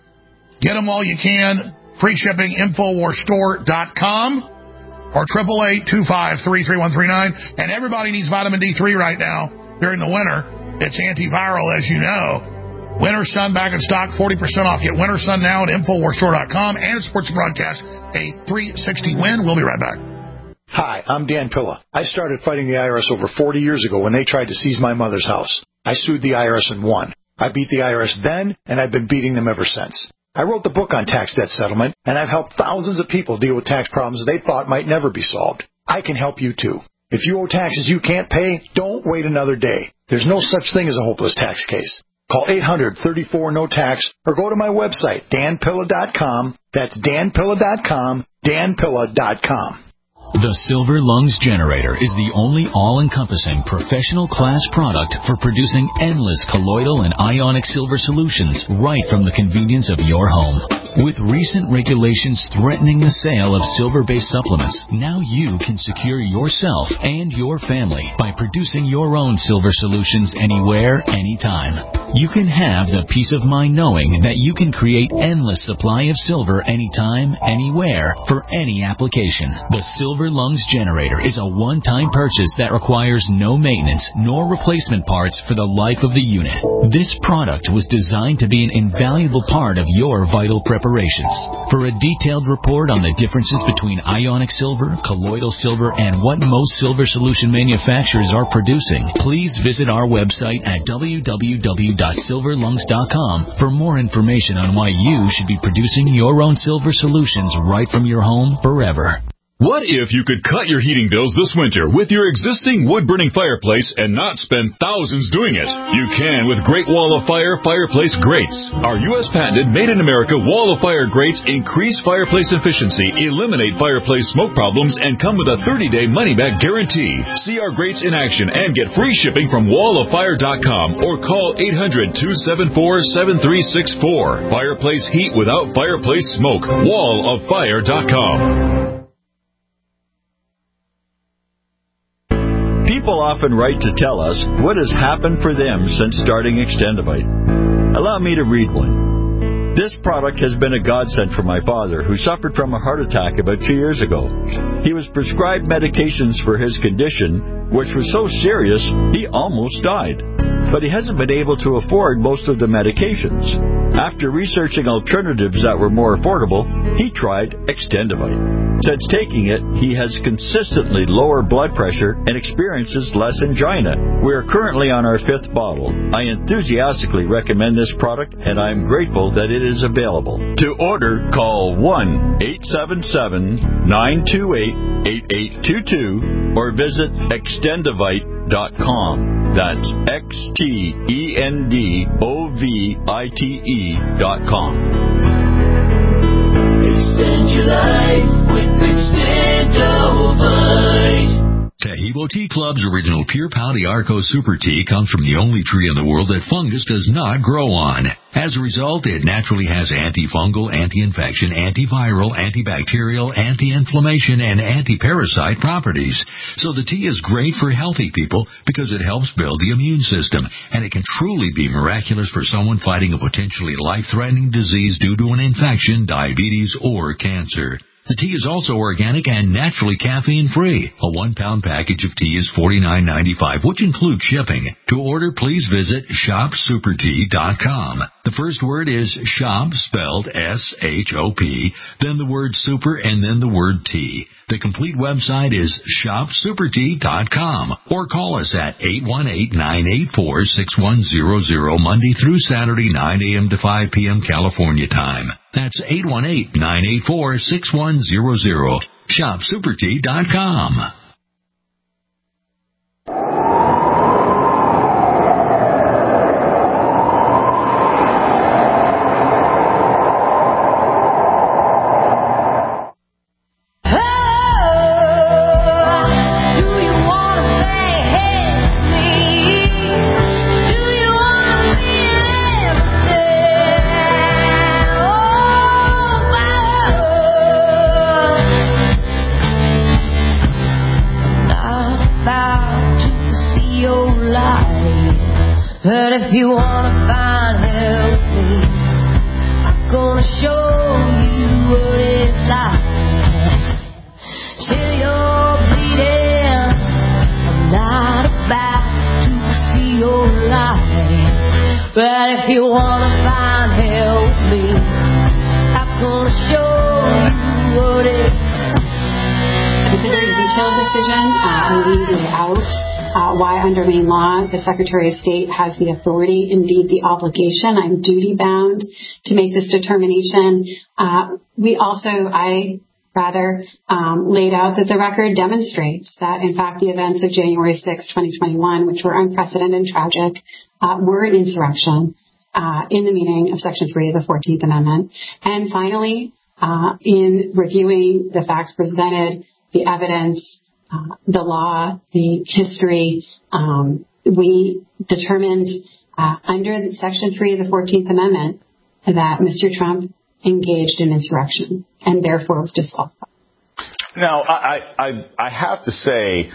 S3: Get them while you can. Free shipping, Infowars Store dot com or eight eight eight, two five three, three one three nine. And everybody needs vitamin D three right now during the winter. It's antiviral, as you know. Winter Sun back in stock, forty percent off. Get Winter Sun now at Infowars Store dot com, and it supports the broadcast, a three sixty win. We'll be right back.
S18: Hi, I'm Dan Pilla. I started fighting the I R S over forty years ago when they tried to seize my mother's house. I sued the I R S and won. I beat the I R S then, and I've been beating them ever since. I wrote the book on tax debt settlement, and I've helped thousands of people deal with tax problems they thought might never be solved. I can help you, too. If you owe taxes you can't pay, don't wait another day. There's no such thing as a hopeless tax case. Call eight hundred, thirty-four, no tax or go to my website, Dan Pilla dot com. That's Dan Pilla dot com, Dan Pilla dot com.
S19: The Silver Lungs Generator is the only all-encompassing professional class product for producing endless colloidal and ionic silver solutions right from the convenience of your home. With recent regulations threatening the sale of silver-based supplements, now you can secure yourself and your family by producing your own silver solutions anywhere, anytime. You can have the peace of mind knowing that you can create endless supply of silver anytime, anywhere, for any application. The Silver Lungs Generator is a one-time purchase that requires no maintenance nor replacement parts for the life of the unit. This product was designed to be an invaluable part of your vital preparations. For a detailed report on the differences between ionic silver, colloidal silver, and what most silver solution manufacturers are producing, please visit our website at w w w dot silver lungs dot com for more information on why you should be producing your own silver solutions right from your home forever.
S1: What if you could cut your heating bills this winter with your existing wood-burning fireplace and not spend thousands doing it? You can with Great Wall of Fire Fireplace Grates. Our U S patented made-in-America Wall of Fire grates increase fireplace efficiency, eliminate fireplace smoke problems, and come with a thirty-day money-back guarantee. See our grates in action and get free shipping from wall of fire dot com or call eight hundred, two seven four, seven three six four. Fireplace heat without fireplace smoke. wall of fire dot com.
S20: People often write to tell us what has happened for them since starting Extendivite. Allow me to read one. This product has been a godsend for my father, who suffered from a heart attack about two years ago. He was prescribed medications for his condition, which was so serious he almost died. but he hasn't been able to afford most of the medications. After researching alternatives that were more affordable, he tried Extendivite. Since taking it, he has consistently lower blood pressure and experiences less angina. We are currently on our fifth bottle. I enthusiastically recommend this product, and I am grateful that it is available. To order, call one eight seven seven, nine two eight, eight eight two two or visit extendivite dot com. That's X T E N D O V I T E dot com.
S21: Extend your life with Extendivite.
S19: Taheebo Tea Club's original Pure Pau d'Arco Super Tea comes from the only tree in the world that fungus does not grow on. As a result, it naturally has antifungal, anti-infection, antiviral, antibacterial, anti-inflammation, and anti-parasite properties. So the tea is great for healthy people because it helps build the immune system, and it can truly be miraculous for someone fighting a potentially life-threatening disease due to an infection, diabetes, or cancer. The tea is also organic and naturally caffeine-free. A one-pound package of tea is forty-nine ninety-five, which includes shipping. To order, please visit shop super tea dot com. The first word is shop, spelled S H O P, then the word super, and then the word tea. The complete website is shop super tea dot com, or call us at eight one eight, nine eight four, six one zero zero, Monday through Saturday, nine a.m. to five p.m. California time. That's eight one eight, nine eight four, six one zero zero. shop super tea dot com.
S21: But if you wanna find help with me, I'm gonna show you what it's like. Till you're bleeding, I'm not about to see your light. But if you wanna find help with me, I'm gonna show you what it's like.
S6: It's a very detailed decision. Uh, I'm leaving it out. Uh, why under Maine law the Secretary of State has the authority, indeed the obligation. I'm duty-bound to make this determination. Uh, we also, I rather, um, laid out that the record demonstrates that, in fact, the events of January sixth, twenty twenty-one, which were unprecedented and tragic, uh, were an insurrection uh, in the meaning of Section three of the fourteenth Amendment. And finally, uh, in reviewing the facts presented, the evidence, Uh, the law, the history, um, we determined uh, under Section three of the fourteenth Amendment that Mister Trump engaged in insurrection and therefore was disqualified.
S22: Now, I, I, I have to say,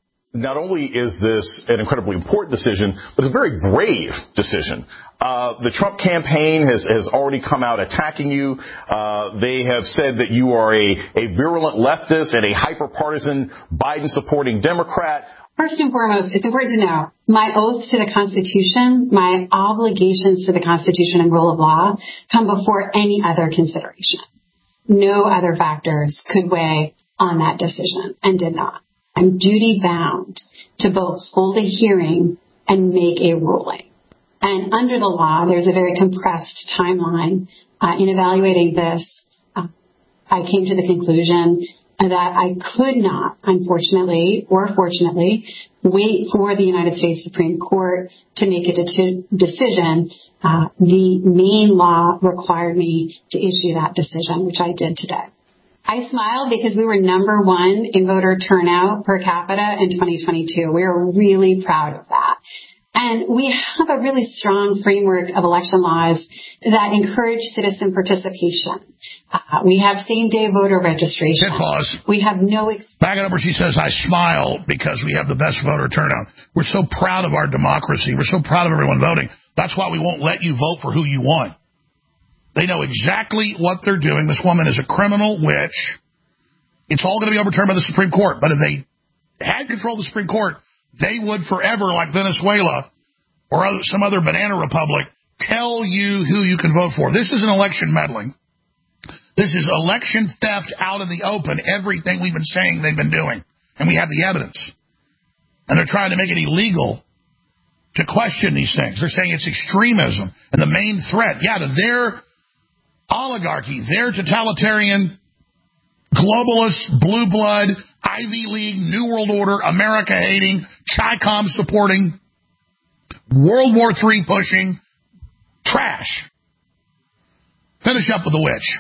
S22: not only is this an incredibly important decision, but it's a very brave decision. Uh, the Trump campaign has, has already come out attacking you. Uh, they have said that you are a, a virulent leftist and a hyper-partisan Biden-supporting Democrat.
S6: First and foremost, it's important to know my oath to the Constitution, my obligations to the Constitution and rule of law come before any other consideration. No other factors could weigh on that decision and did not. I'm duty-bound to both hold a hearing and make a ruling. And under the law, there's a very compressed timeline. Uh, in evaluating this, uh, I came to the conclusion that I could not, unfortunately or fortunately, wait for the United States Supreme Court to make a de- decision. Uh, the Maine law required me to issue that decision, which I did today. I smiled because we were number one in voter turnout per capita in twenty twenty-two. We are really proud of that. And we have a really strong framework of election laws that encourage citizen participation. Uh, we have same-day voter registration.
S3: Hit pause.
S6: We have no... Ex-
S3: Back it up where she says, I smile because we have the best voter turnout. We're so proud of our democracy. We're so proud of everyone voting. That's why we won't let you vote for who you want. They know exactly what they're doing. This woman is a criminal witch. It's all going to be overturned by the Supreme Court. But if they had control of the Supreme Court, they would forever, like Venezuela, or other, some other banana republic tell you who you can vote for. This isn't election meddling. This is election theft out in the open, everything we've been saying they've been doing. And we have the evidence. And they're trying to make it illegal to question these things. They're saying it's extremism. And the main threat, yeah, to their oligarchy, their totalitarian, globalist, blue blood, Ivy League, New World Order, America hating, Chi-Com supporting, World War Three pushing, trash. Finish up with the witch.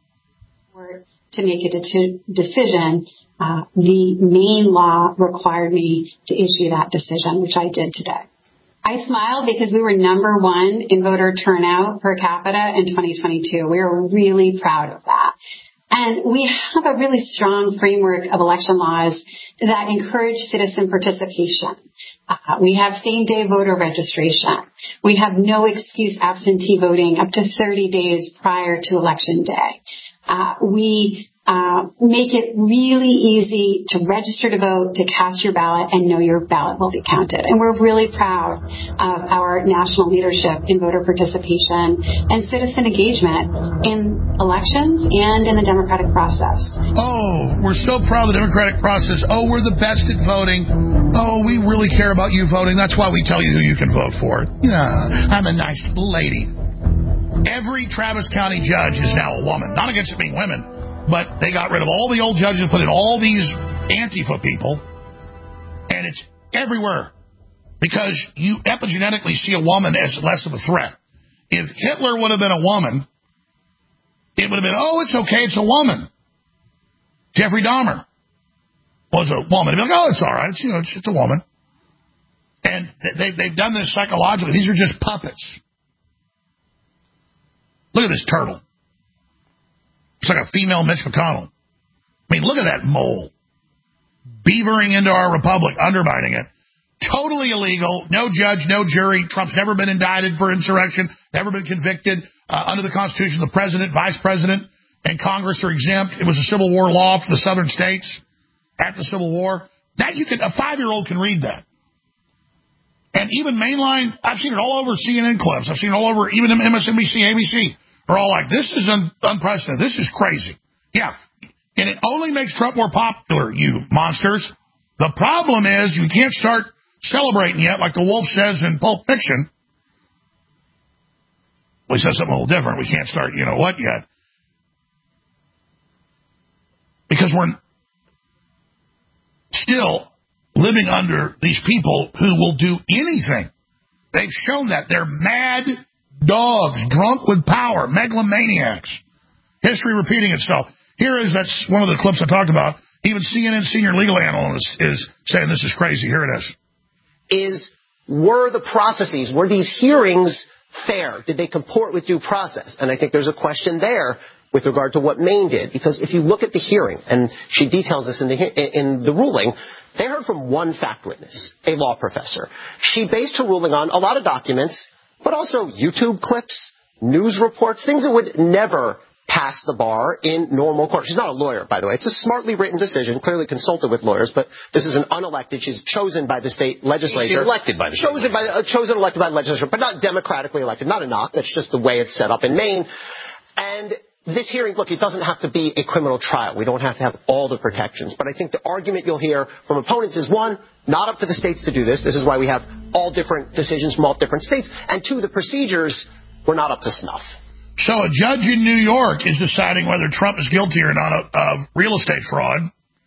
S6: To make a de- decision, uh, the Maine law required me to issue that decision, which I did today. I smiled because we were number one in voter turnout per capita in twenty twenty-two. We are really proud of that. And we have a really strong framework of election laws that encourage citizen participation. Uh, we have same-day voter registration. We have no excuse absentee voting up to thirty days prior to election day. Uh, we uh, make it really easy to register to vote, to cast your ballot, and know your ballot will be counted. And we're really proud of our national leadership in voter participation and citizen engagement in elections and in the democratic process.
S3: Oh, we're so proud of the democratic process. Oh, we're the best at voting. Oh, we really care about you voting. That's why we tell you who you can vote for. Yeah, I'm a nice lady. Every Travis County judge is now a woman. Not against it being women, but they got rid of all the old judges and put in all these Antifa people, and it's everywhere because you epigenetically see a woman as less of a threat. If Hitler would have been a woman, it would have been, oh, it's okay, it's a woman. Jeffrey Dahmer was a woman. It'd be like, oh, it's all right, it's, you know, it's, it's a woman. And they, they've done this psychologically. These are just puppets. Look at this turtle. It's like a female Mitch McConnell. I mean, look at that mole. Beavering into our republic, undermining it. Totally illegal. No judge, no jury. Trump's never been indicted for insurrection, never been convicted. Uh, under the Constitution, the president, vice president, and Congress are exempt. It was a Civil War law for the southern states after the Civil War. That you can, a five-year-old can read that. And even mainline, I've seen it all over C N N clips. I've seen it all over, even M S N B C, A B C. Are all like, this is un- unprecedented. This is crazy. Yeah. And it only makes Trump more popular, you monsters. The problem is you can't start celebrating yet, like the wolf says in Pulp Fiction. Well, he says something a little different. We can't start, you know what, yet. Because we're still living under these people who will do anything. They've shown that. They're mad dogs, drunk with power, megalomaniacs. History repeating itself. Here is, that's one of the clips I talked about. Even C N N senior legal analyst is saying this is crazy. Here it is.
S2: Is, were the processes, were these hearings fair? Did they comport with due process? And I think there's a question there with regard to what Maine did. Because if you look at the hearing, and she details this in the, in the ruling, they heard from one fact witness, a law professor. She based her ruling on a lot of documents, but also YouTube clips, news reports, things that would never pass the bar in normal court. She's not a lawyer, by the way. It's a smartly written decision, clearly consulted with lawyers, but this is an unelected. She's chosen by the state legislature.
S11: She's elected by the state
S2: chosen by uh, chosen elected by the legislature, but not democratically elected. Not a knock. That's just the way it's set up in Maine. And this hearing, look, it doesn't have to be a criminal trial. We don't have to have all the protections. But I think the argument you'll hear from opponents is, one, not up to the states to do this. This is why we have all different decisions from all different states. And two, the procedures were not up to snuff.
S3: So a judge in New York is deciding whether Trump is guilty or not of, of real estate fraud.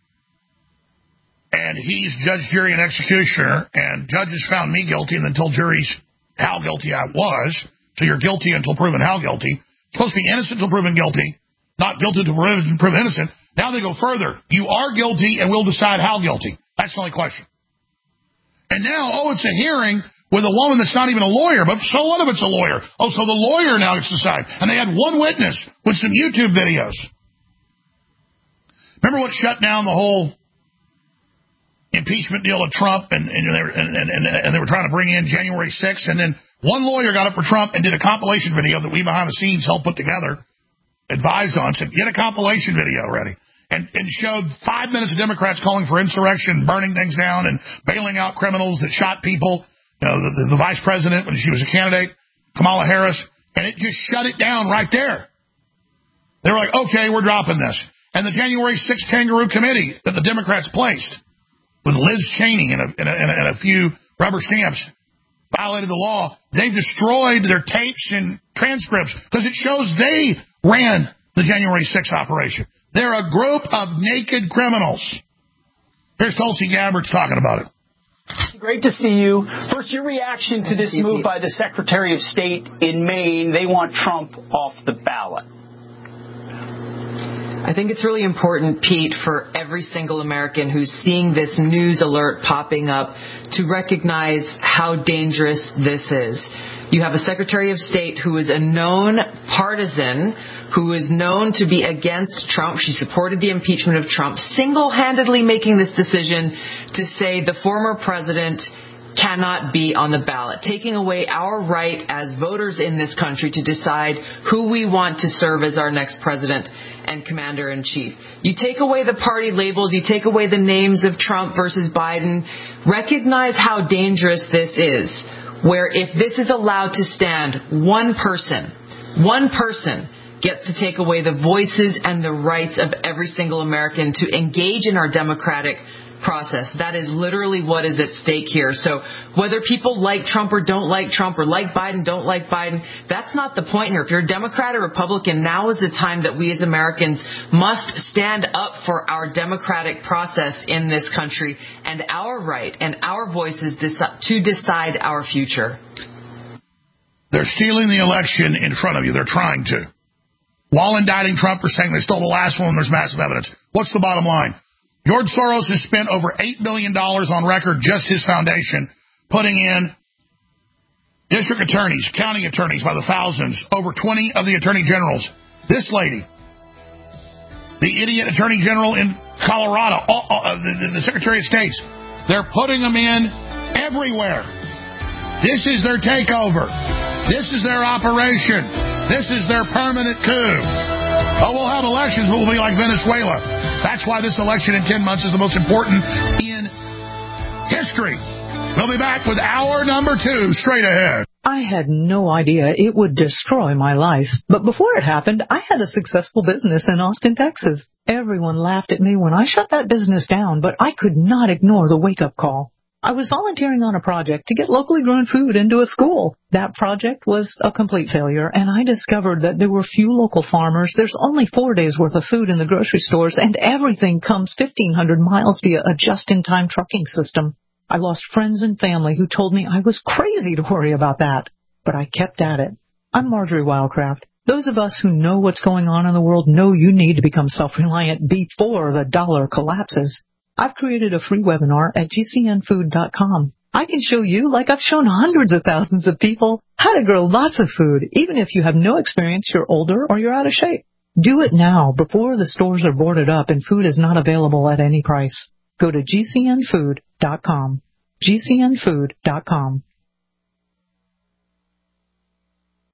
S3: And he's judge, jury, and executioner. And judges found me guilty and then told juries how guilty I was. So you're guilty until proven how guilty. Supposed to be innocent until proven guilty, not guilty until proven, proven innocent. Now they go further. You are guilty, and we'll decide how guilty. That's the only question. And now, oh, it's a hearing with a woman that's not even a lawyer, but so what if it's a lawyer? Oh, so the lawyer now gets to decide. And they had one witness with some YouTube videos. Remember what shut down the whole impeachment deal of Trump, and, and, they, were, and, and, and they were trying to bring in January sixth, and then one lawyer got up for Trump and did a compilation video that we behind the scenes helped put together, advised on, said, get a compilation video ready, and, and showed five minutes of Democrats calling for insurrection, burning things down, and bailing out criminals that shot people. you know, the, the vice president when she was a candidate, Kamala Harris, and it just shut it down right there. They were like, okay, we're dropping this. And the January sixth Kangaroo Committee that the Democrats placed with Liz Cheney and a, and a, and a, and a few rubber stamps violated the law. They've destroyed their tapes and transcripts because it shows they ran the January sixth operation. They're a group of naked criminals. Here's Tulsi Gabbard's talking about it.
S4: Great to see you. First, your reaction to this move by the Secretary of State in Maine. They want Trump off the ballot.
S5: I think it's really important, Pete, for every single American who's seeing this news alert popping up to recognize how dangerous this is. You have a Secretary of State who is a known partisan, who is known to be against Trump. She supported the impeachment of Trump, single-handedly making this decision to say the former president cannot be on the ballot, taking away our right as voters in this country to decide who we want to serve as our next president and commander-in-chief. You take away the party labels, you take away the names of Trump versus Biden. Recognize how dangerous this is, where if this is allowed to stand, one person, one person gets to take away the voices and the rights of every single American to engage in our democratic process. That is literally what is at stake here. So whether people like Trump or don't like Trump or like Biden, don't like Biden, that's not the point here. If you're a Democrat or Republican, now is the time that we as Americans must stand up for our democratic process in this country and our right and our voices deci- to decide our future.
S3: They're stealing the election in front of you. They're trying to. While indicting Trump for saying they stole the last one, there's massive evidence. What's the bottom line? George Soros has spent over eight billion dollars on record, just his foundation, putting in district attorneys, county attorneys by the thousands, over twenty of the attorney generals. This lady, the idiot attorney general in Colorado, all, all, uh, the, the Secretary of State, they're putting them in everywhere. This is their takeover. This is their operation. This is their permanent coup. Oh, we'll have elections, but we'll be like Venezuela. That's why this election in ten months is the most important in history. We'll be back with hour number two straight ahead.
S23: I had no idea it would destroy my life. But before it happened, I had a successful business in Austin, Texas. Everyone laughed at me when I shut that business down, but I could not ignore the wake-up call. I was volunteering on a project to get locally grown food into a school. That project was a complete failure, and I discovered that there were few local farmers. There's only four days' worth of food in the grocery stores, and everything comes fifteen hundred miles via a just-in-time trucking system. I lost friends and family who told me I was crazy to worry about that, but I kept at it. I'm Marjorie Wildcraft. Those of us who know what's going on in the world know you need to become self-reliant before the dollar collapses. I've created a free webinar at G C N food dot com. I can show you, like I've shown hundreds of thousands of people, how to grow lots of food, even if you have no experience, you're older, or you're out of shape. Do it now before the stores are boarded up and food is not available at any price. Go to G C N food dot com. G C N food dot com.